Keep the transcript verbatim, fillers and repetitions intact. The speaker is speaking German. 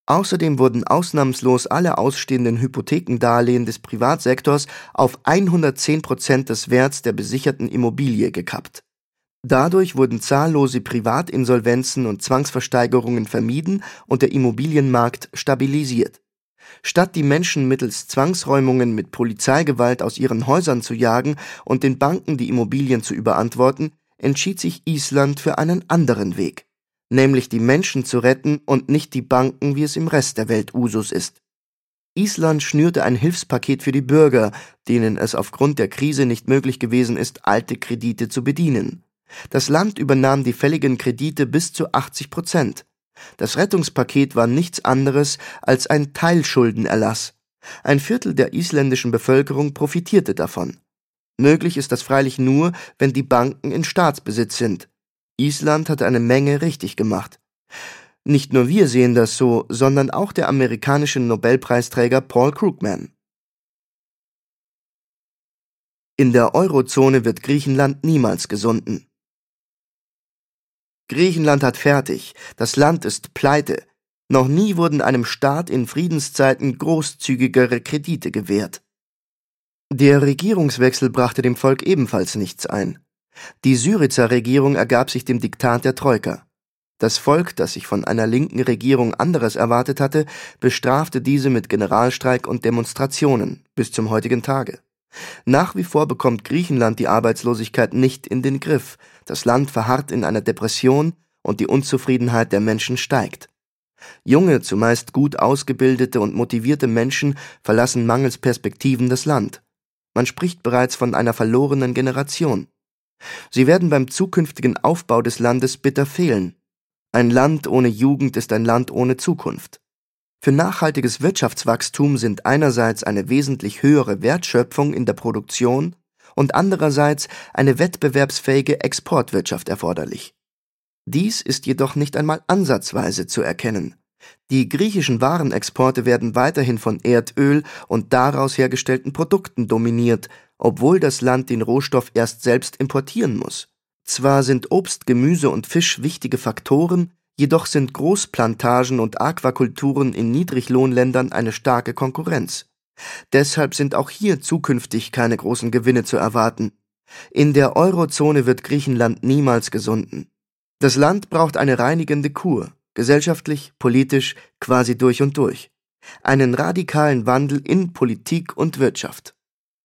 Außerdem wurden ausnahmslos alle ausstehenden Hypothekendarlehen des Privatsektors auf hundertzehn Prozent des Werts der besicherten Immobilie gekappt. Dadurch wurden zahllose Privatinsolvenzen und Zwangsversteigerungen vermieden und der Immobilienmarkt stabilisiert. Statt die Menschen mittels Zwangsräumungen mit Polizeigewalt aus ihren Häusern zu jagen und den Banken die Immobilien zu überantworten, entschied sich Island für einen anderen Weg, nämlich die Menschen zu retten und nicht die Banken, wie es im Rest der Welt Usus ist. Island schnürte ein Hilfspaket für die Bürger, denen es aufgrund der Krise nicht möglich gewesen ist, alte Kredite zu bedienen. Das Land übernahm die fälligen Kredite bis zu achtzig Prozent. Das Rettungspaket war nichts anderes als ein Teilschuldenerlass. Ein Viertel der isländischen Bevölkerung profitierte davon. Möglich ist das freilich nur, wenn die Banken in Staatsbesitz sind. Island hat eine Menge richtig gemacht. Nicht nur wir sehen das so, sondern auch der amerikanische Nobelpreisträger Paul Krugman. In der Eurozone wird Griechenland niemals gesunden. Griechenland hat fertig, das Land ist pleite. Noch nie wurden einem Staat in Friedenszeiten großzügigere Kredite gewährt. Der Regierungswechsel brachte dem Volk ebenfalls nichts ein. Die Syriza Regierung ergab sich dem Diktat der Troika. Das Volk, das sich von einer linken Regierung anderes erwartet hatte, bestrafte diese mit Generalstreik und Demonstrationen bis zum heutigen Tage. Nach wie vor bekommt Griechenland die Arbeitslosigkeit nicht in den Griff, das Land verharrt in einer Depression und die Unzufriedenheit der Menschen steigt. Junge, zumeist gut ausgebildete und motivierte Menschen verlassen mangels Perspektiven das Land. Man spricht bereits von einer verlorenen Generation. Sie werden beim zukünftigen Aufbau des Landes bitter fehlen. Ein Land ohne Jugend ist ein Land ohne Zukunft. Für nachhaltiges Wirtschaftswachstum sind einerseits eine wesentlich höhere Wertschöpfung in der Produktion und andererseits eine wettbewerbsfähige Exportwirtschaft erforderlich. Dies ist jedoch nicht einmal ansatzweise zu erkennen. Die griechischen Warenexporte werden weiterhin von Erdöl und daraus hergestellten Produkten dominiert, obwohl das Land den Rohstoff erst selbst importieren muss. Zwar sind Obst, Gemüse und Fisch wichtige Faktoren, jedoch sind Großplantagen und Aquakulturen in Niedriglohnländern eine starke Konkurrenz. Deshalb sind auch hier zukünftig keine großen Gewinne zu erwarten. In der Eurozone wird Griechenland niemals gesunden. Das Land braucht eine reinigende Kur, gesellschaftlich, politisch, quasi durch und durch. Einen radikalen Wandel in Politik und Wirtschaft.